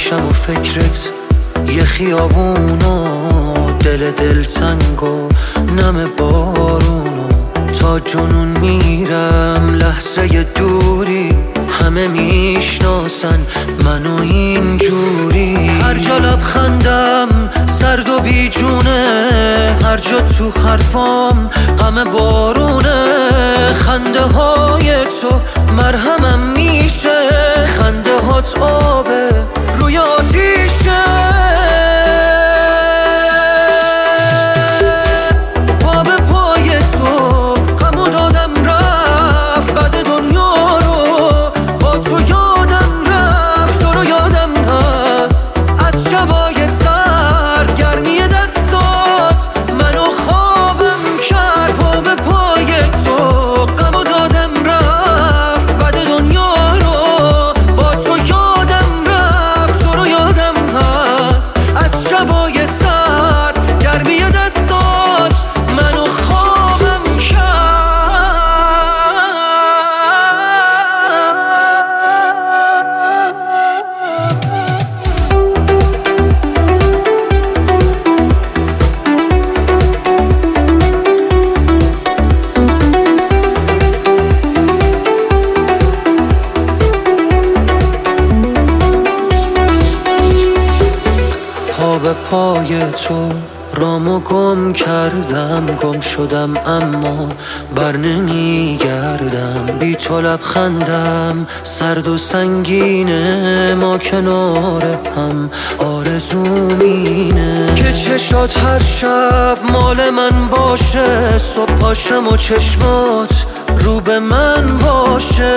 باشم و فکرت یه خیابون و دل دلتنگ و نم بارونو تا جنون میرم لحظه دوری همه میشناسن منو اینجوری هر جا لبخندم سرد و بیجونه هر جا تو حرفام غم بارونه خنده های تو مرهمم میشه خنده هات آبه روی آتیشه پا به پای تو غمو دادم رفت بعد دنیا رو با تو یادم رفت تو رو یادم هست از شبای سرد گرمی دستات منو خوابم کرد پا به پای تو غمو دادم رفت بعد دنیا رو با تو یادم رفت تو رو یادم هست از شبای سرد گرمی دستات منو خوابم کرد پا به پای تو رامو گم کردم گم شدم اما بر نمیگردم بی تو لبخندم سرد و سنگینه ما کنار هم آرزوم اینه که چشات هر شب مال من باشه صبح پاشم و چشمات رو به من باشه